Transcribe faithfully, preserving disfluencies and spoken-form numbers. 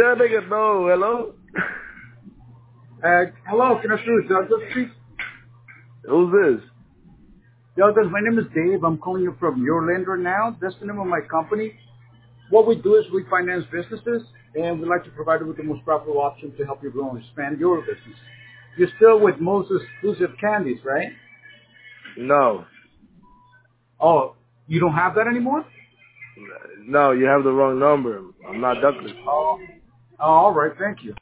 that nigga know. Hello? Uh, hello, can I speak with Douglas, please? Who's this? Douglas, my name is Dave. I'm calling you from Your Lender Now. That's the name of my company. What we do is we finance businesses, and we like to provide you with the most profitable option to help you grow and expand your business. You're still with Moses Exclusive Candies, right? No. Oh, you don't have that anymore? No, you have the wrong number. I'm not Douglas. Oh, oh all right. Thank you.